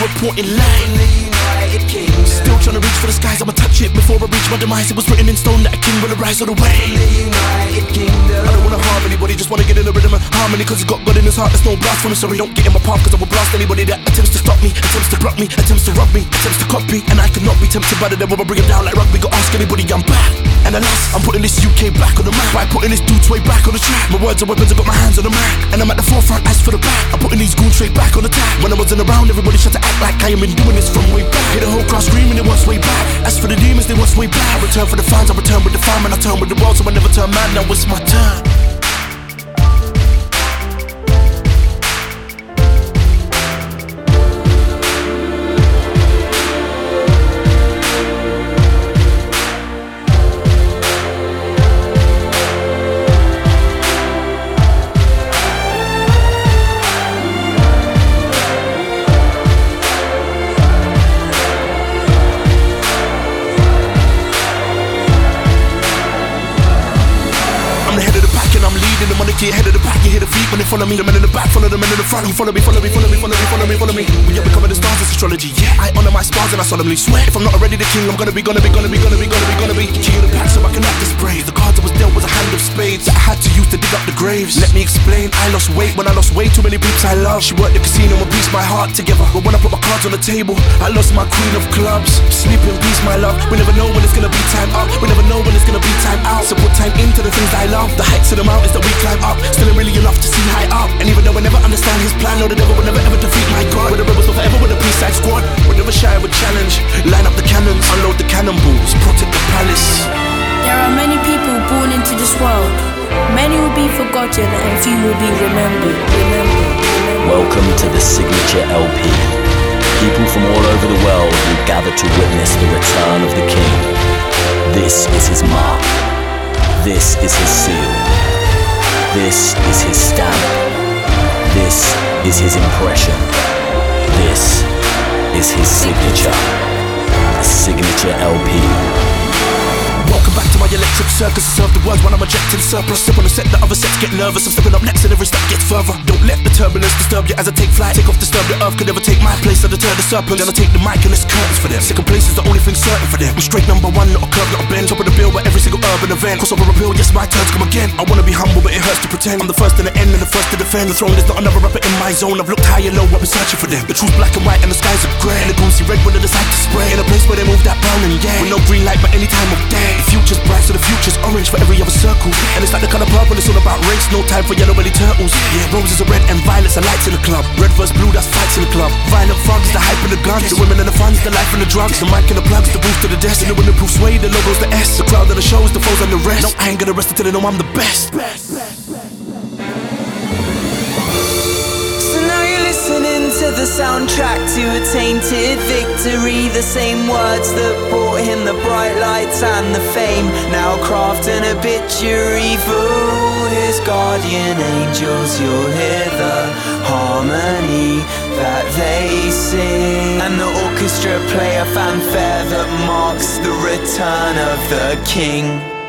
reporting live. Still trying to reach for the skies, I'ma touch it before I reach my demise. It was written in stone that a king will arise all the way. I don't wanna harm anybody, just wanna get in the rhythm of harmony. Cause he's got God in his heart, there's no blasphemy. Sorry, don't get in my path, cause I will blast anybody that attempts to stop me, attempts to block me, attempts to rob me, attempts to copy. And I cannot be tempted by the devil, I'll bring him down like rugby. Go ask anybody, I'm back. And alas, I'm putting this UK back on the map by putting this dude's way back on the track. My words are weapons, I got my hands on the Mac, and I'm at the forefront as for the back. I'm putting these goons straight back on the tap. When I wasn't around, everybody tried to act like I am been doing this from way back. Hear the whole crowd screaming, it was way back. As for the demons, they was way back. I return for the fans, I return with the fam, and I turn with the world, so I never turn man. Now it's my turn. I'm the head of the pack and I'm leading the money, get ahead of the pack, you hear the feet when they follow me. The men in the back, follow the men in the front, who follow me, follow me, follow me, follow me, follow me, follow me. We are becoming the stars, it's astrology, yeah. I honor my spars and I solemnly swear, if I'm not already the king, I'm gonna be king of the pack, so I can act this brave. The cards I was dealt was a hand of spades that I had to use to dig up the graves. Let me explain, I lost weight when I lost way too many peeps I love. She worked the casino and pieced my heart together, but when I put my cards on the table, I lost my queen of clubs. Sleep in peace, my love. We never know when it's gonna be time up, we never know when it's gonna be time out. So put time into the things I love, the heights of the mountains that we climb up. Still ain't really enough to see high up. And even though I never understand his plan, no, the devil will never ever defeat my God. We're the rebels, but forever with a peace-side squad. We're never shy with challenge. Line up the cannons, unload the cannonballs, protect the palace. There are many people born into this world. Many will be forgotten and few will be remembered. Welcome to the Signature LP. People from all over the world will gather to witness the return of the King. This is his mark. This is his seal. This is his stamp. This is his impression. This is his signature. The Signature LP. Welcome back to my electric circus. I serve the words when I'm ejecting surplus. Step on the set, the other sets get nervous. I'm stepping up next and every step gets further. Don't let the turbulence disturb you as I take flight. Take off, disturb the earth, could never take my place. I deter the serpent, then I take the mic and it's curtains for them. Second place is the only thing certain for them. I'm straight number one, not a curve, not a bend. Top of the bill with every single urban event. Cross over a bill, yes, my turn to come again. I wanna be humble, but it hurts to pretend. I'm the first in the end and the first to defend. The throne is not another rapper in my zone. I've looked high and low, I've been searching for them. The truth's black and white and the skies are grey. And the goons see red when they decide to spray. In a place where they move that brown and yeah, with no green light but any time of day. The future's bright, so the future's orange for every other circle. And it's like the colour purple, it's all about race. No time for yellow belly turtles. Yeah, roses are red and violets are lights in the club. Red versus blue, that's fights in the club. Violent thugs, the hype and the guns. The women and the funds, the life and the drugs. The mic and the plugs, the boost to the desk. And the winterproof suede, the logo's the S. The crowd and the shows, the foes and the rest. No, I ain't gonna rest until they know I'm the best. Listening to the soundtrack to a tainted victory. The same words that brought him the bright lights and the fame now craft an obituary for all his guardian angels. You'll hear the harmony that they sing, and the orchestra play a fanfare that marks the return of the King.